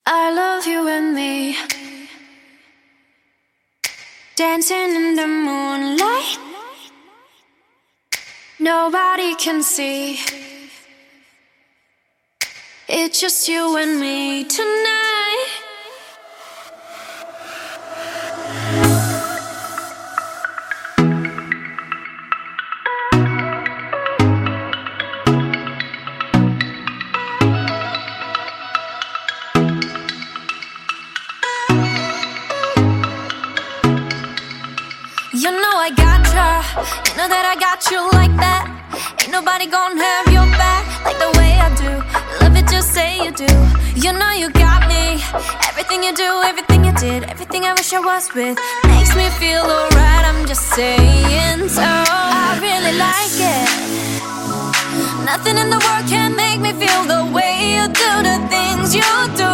I love you and me, dancing in the moonlight. Nobody can see. It's just you and me tonight. You know I gotcha, you know that I got you like that. Ain't nobody gonna have your back like the way I do. Love it, just say you do. You know you got me. Everything you do, everything you did, everything I wish I was with makes me feel alright, I'm just saying. So I really like it. Nothing in the world can make me feel the way you do the things you do.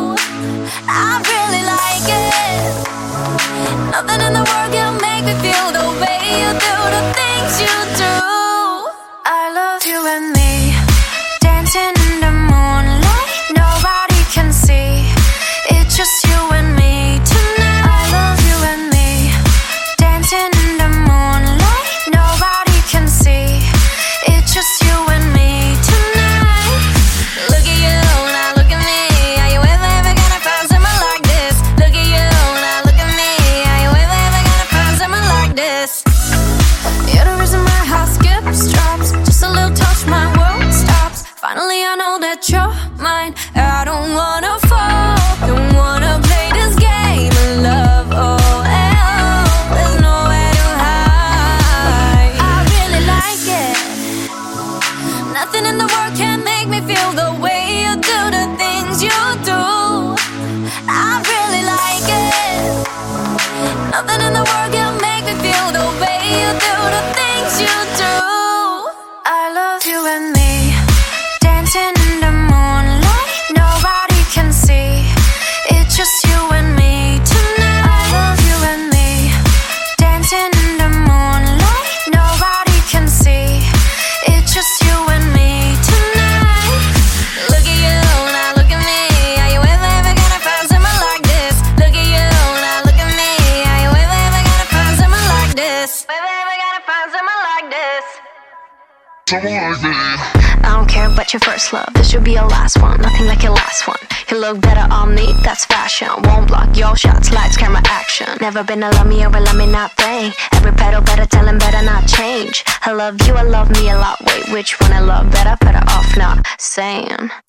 I really like it. Nothing in the world can make me feel the way you do the things you do. I love you and me, dancing in the moonlight. Nobody can see. It's just you and me tonight. I love you and me, dancing in the moonlight. Nobody can see. It's just you and me tonight. Look at you, now look at me. Are you ever gonna find someone like this? Look at you, now look at me. Are you ever gonna find someone like this? You're the reason my heart skips, drops. Just a little touch, my world stops. Finally I know that you're mine. I don't wanna fall, don't wanna play this game of love. Oh, there's nowhere to hide. I really like it. Nothing in the world can make me feel the way you do the things you do. I really like it. Nothing in the world can make me feel the way you do the things you do. I love you and me, dancing in the moonlight. Nobody can see. It's just you and me tonight. I love you and me, dancing in the moonlight. Nobody can see. It's just you and me tonight. Look at you, now look at me. Are you ever gonna find someone like this? Look at you, now look at me. Are you ever gonna find someone like this? Ever gonna find someone like this? I don't care about your first love, this should be your last one. Nothing like your last one. You look better on me, that's fashion. Won't block your shots, lights, camera, action. Never been a love me or a love me not thing. Every pedal better tell him better not change. I love you, I love me a lot. Wait, which one I love better? Better off not saying.